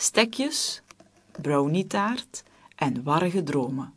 stekjes, brownietaart en warrige dromen.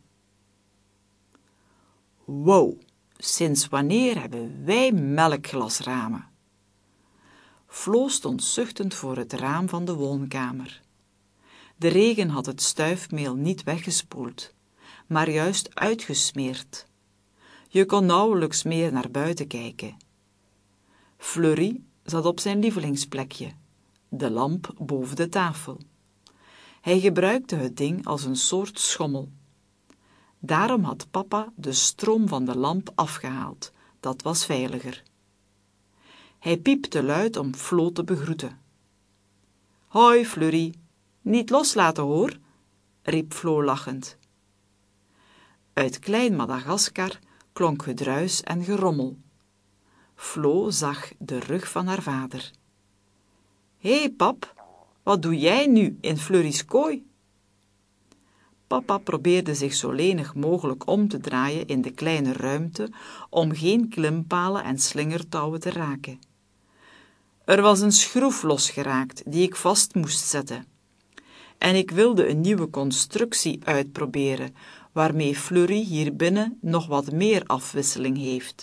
Wow, sinds wanneer hebben wij melkglasramen? Flo stond zuchtend voor het raam van de woonkamer. De regen had het stuifmeel niet weggespoeld, maar juist uitgesmeerd. Je kon nauwelijks meer naar buiten kijken. Fleury zat op zijn lievelingsplekje, de lamp boven de tafel. Hij gebruikte het ding als een soort schommel. Daarom had papa de stroom van de lamp afgehaald, dat was veiliger. Hij piepte luid om Flo te begroeten. Hoi, Fleury, niet loslaten hoor, riep Flo lachend. Uit Klein Madagaskar klonk gedruis en gerommel. Flo zag de rug van haar vader. Hé, pap, wat doe jij nu in Fleury's kooi? Papa probeerde zich zo lenig mogelijk om te draaien in de kleine ruimte om geen klimpalen en slingertouwen te raken. Er was een schroef losgeraakt die ik vast moest zetten. En ik wilde een nieuwe constructie uitproberen, waarmee Fleury hier binnen nog wat meer afwisseling heeft.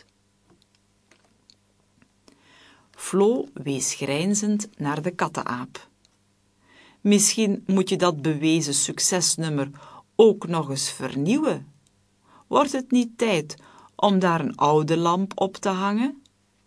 Flo wees grijnzend naar de kattenaap. Misschien moet je dat bewezen succesnummer ook nog eens vernieuwen. Wordt het niet tijd om daar een oude lamp op te hangen?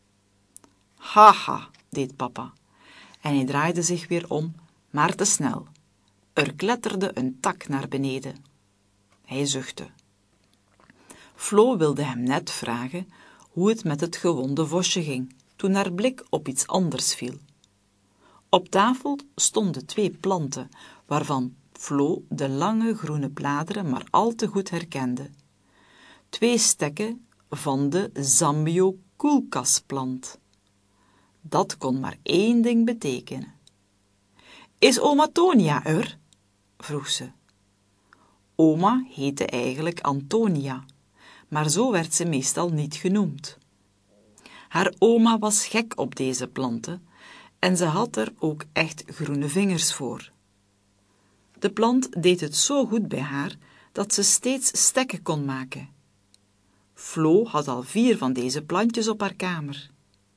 Haha, deed papa, en hij draaide zich weer om, maar te snel. Er kletterde een tak naar beneden. Hij zuchtte. Flo wilde hem net vragen hoe het met het gewonde vosje ging, toen haar blik op iets anders viel. Op tafel stonden 2 planten, waarvan Flo de lange groene bladeren maar al te goed herkende. 2 stekken van de Zambioculcasplant. Dat kon maar 1 ding betekenen. Is oma Tonia er? Vroeg ze. Oma heette eigenlijk Antonia, maar zo werd ze meestal niet genoemd. Haar oma was gek op deze planten en ze had er ook echt groene vingers voor. De plant deed het zo goed bij haar dat ze steeds stekken kon maken. Flo had al 4 van deze plantjes op haar kamer.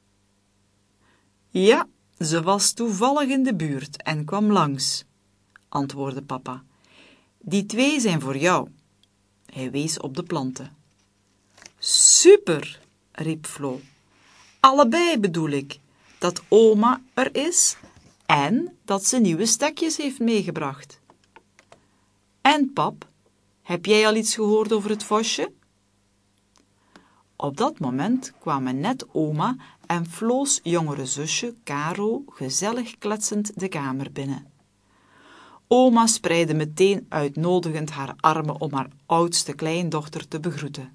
Ja, ze was toevallig in de buurt en kwam langs, antwoordde papa. Die 2 zijn voor jou. Hij wees op de planten. Super, riep Flo. Allebei bedoel ik, dat oma er is en dat ze nieuwe stekjes heeft meegebracht. En pap, heb jij al iets gehoord over het vosje? Op dat moment kwamen net oma en Flo's jongere zusje Caro gezellig kletsend de kamer binnen. Oma spreidde meteen uitnodigend haar armen om haar oudste kleindochter te begroeten.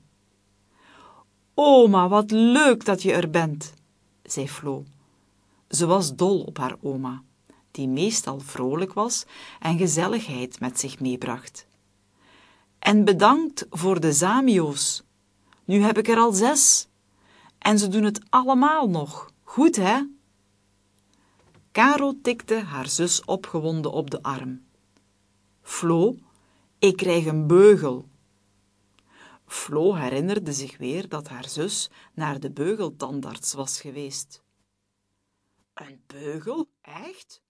Oma, wat leuk dat je er bent, zei Flo. Ze was dol op haar oma, die meestal vrolijk was en gezelligheid met zich meebracht. En bedankt voor de zamio's. Nu heb ik er al 6. En ze doen het allemaal nog. Goed, hè? Caro tikte haar zus opgewonden op de arm. Flo, ik krijg een beugel. Flo herinnerde zich weer dat haar zus naar de beugeltandarts was geweest. Een beugel? Echt?